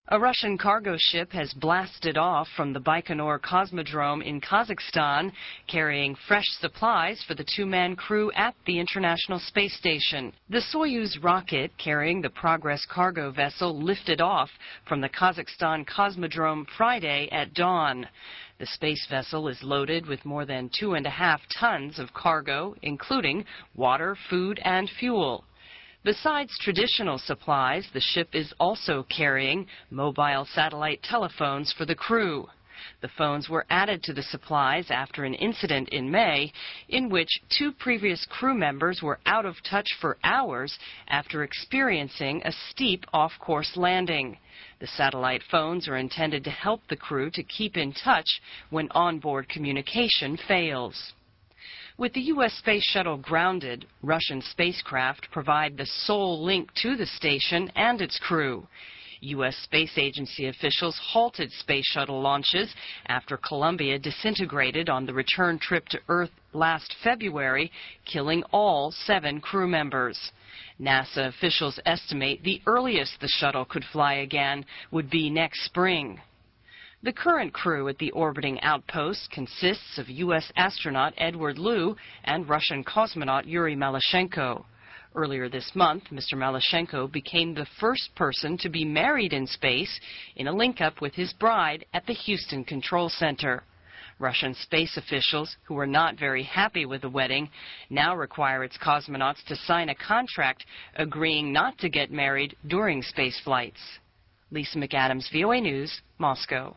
A Russian cargo ship has blasted off from the Baikonur Cosmodrome in Kazakhstan, carrying fresh supplies for the two-man crew at the International Space Station. The Soyuz rocket carrying the Progress cargo vessel lifted off from the Kazakhstan Cosmodrome Friday at dawn. The space vessel is loaded with more than 2.5 tons of cargo, including water, food, and fuel. Besides traditional supplies, the ship is also carrying mobile satellite telephones for the crew. The phones were added to the supplies after an incident in May in which 2 previous crew members were out of touch for hours after experiencing a steep off-course landing. The satellite phones are intended to help the crew to keep in touch when onboard communication fails. With the U.S. Space Shuttle grounded, Russian spacecraft provide the sole link to the station and its crew. U.S. Space Agency officials halted Space Shuttle launches after Columbia disintegrated on the return trip to Earth last February, killing all 7 crew members. NASA officials estimate the earliest the shuttle could fly again would be next spring. The current crew at the orbiting outpost consists of U.S. astronaut Edward Lu and Russian cosmonaut Yuri Malyshenko. Earlier this month, Mr. Malyshenko became the first person to be married in space in a link-up with his bride at the Houston Control Center. Russian space officials, who are not very happy with the wedding, now require its cosmonauts to sign a contract agreeing not to get married during space flights. Lisa McAdams, VOA News, Moscow.